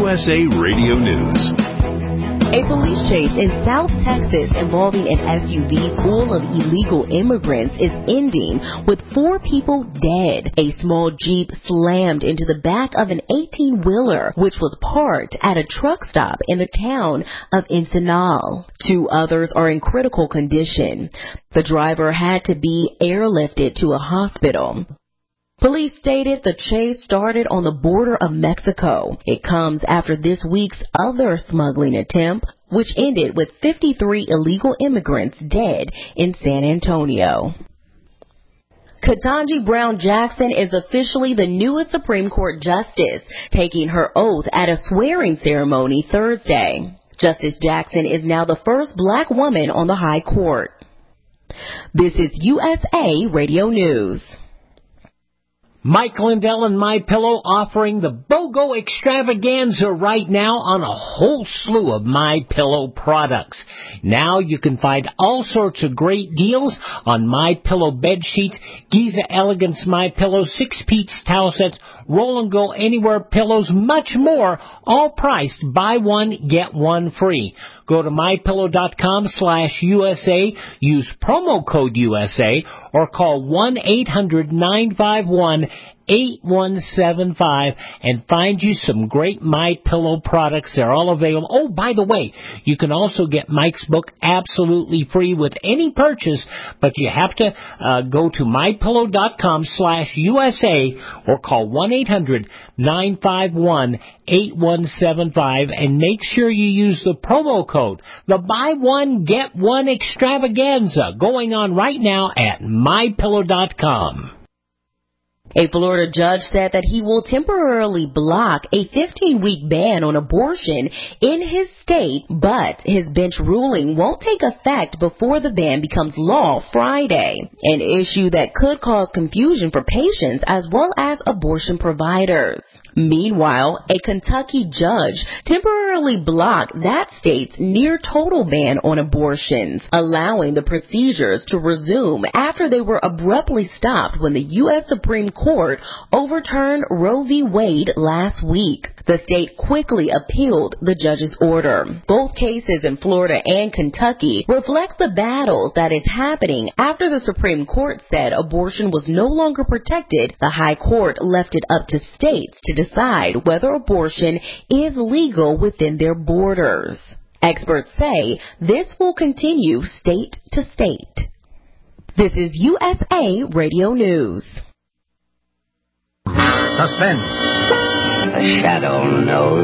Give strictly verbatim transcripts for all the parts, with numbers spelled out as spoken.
U S A Radio News. A police chase in South Texas involving an S U V full of illegal immigrants is ending with four people dead. A small Jeep slammed into the back of an eighteen-wheeler, which was parked at a truck stop in the town of Encinal. Two others are in critical condition. The driver had to be airlifted to a hospital. Police stated the chase started on the border of Mexico. It comes after this week's other smuggling attempt, which ended with fifty-three illegal immigrants dead in San Antonio. Ketanji Brown Jackson is officially the newest Supreme Court justice, taking her oath at a swearing ceremony Thursday. Justice Jackson is now the first black woman on the high court. This is U S A Radio News. Mike Lindell and MyPillow offering the BOGO extravaganza right now on a whole slew of MyPillow products. Now you can find all sorts of great deals on MyPillow bed sheets, Giza Elegance MyPillow, six-piece towel sets, Roll and Go Anywhere pillows, much more, all priced buy one, get one free. Go to MyPillow.com slash USA, use promo code U S A, or call one eight hundred nine five one eight one seven five and find you some great MyPillow products. They're all available. Oh, by the way, you can also get Mike's book absolutely free with any purchase, but you have to uh, go to MyPillow.com slash USA or call one eight hundred nine five one eight one seven five and make sure you use the promo code, the buy one, get one extravaganza, going on right now at My Pillow dot com. A Florida judge said that he will temporarily block a fifteen-week ban on abortion in his state, but his bench ruling won't take effect before the ban becomes law Friday, an issue that could cause confusion for patients as well as abortion providers. Meanwhile, a Kentucky judge temporarily blocked that state's near-total ban on abortions, allowing the procedures to resume after they were abruptly stopped when the U S Supreme Court overturned Roe v. Wade last week. The state quickly appealed the judge's order. Both cases in Florida and Kentucky reflect the battles that is happening after the Supreme Court said abortion was no longer protected. The High Court left it up to states to decide whether abortion is legal within their borders. Experts say this will continue state to state. This is U S A Radio News. Suspense. The shadow knows.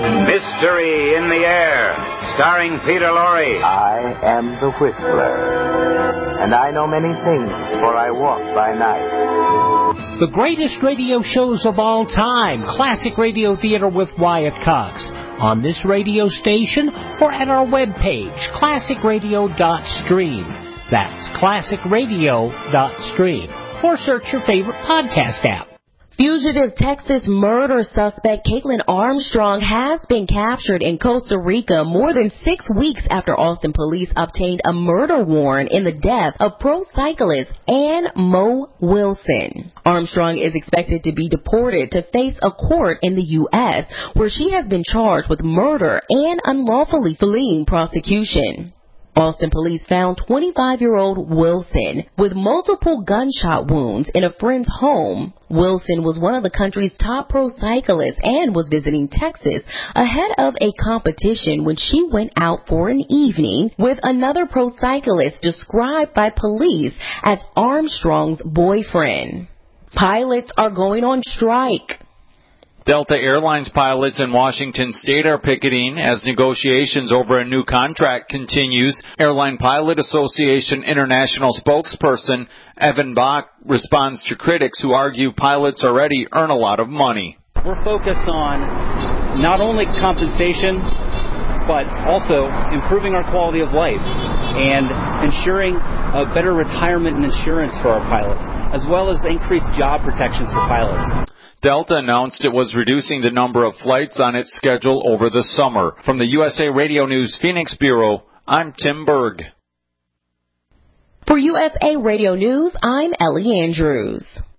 Mystery in the air, starring Peter Lorre. I am the Whistler, and I know many things, for I walk by night. The greatest radio shows of all time, Classic Radio Theater with Wyatt Cox, on this radio station or at our webpage, classic radio dot stream. That's classic radio dot stream. Or search your favorite podcast app. Fugitive Texas murder suspect Caitlin Armstrong has been captured in Costa Rica more than six weeks after Austin police obtained a murder warrant in the death of pro cyclist Ann Mo Wilson. Armstrong is expected to be deported to face a court in the U S where she has been charged with murder and unlawfully fleeing prosecution. Austin police found twenty-five-year-old Wilson with multiple gunshot wounds in a friend's home. Wilson was one of the country's top pro cyclists and was visiting Texas ahead of a competition when she went out for an evening with another pro cyclist described by police as Armstrong's boyfriend. Pilots are going on strike. Delta Airlines pilots in Washington State are picketing as negotiations over a new contract continues. Airline Pilot Association International spokesperson Evan Bach responds to critics who argue pilots already earn a lot of money. We're focused on not only compensation, but also improving our quality of life and ensuring a better retirement and insurance for our pilots, as well as increased job protections for pilots. Delta announced it was reducing the number of flights on its schedule over the summer. From the U S A Radio News Phoenix Bureau, I'm Tim Berg. For U S A Radio News, I'm Ellie Andrews.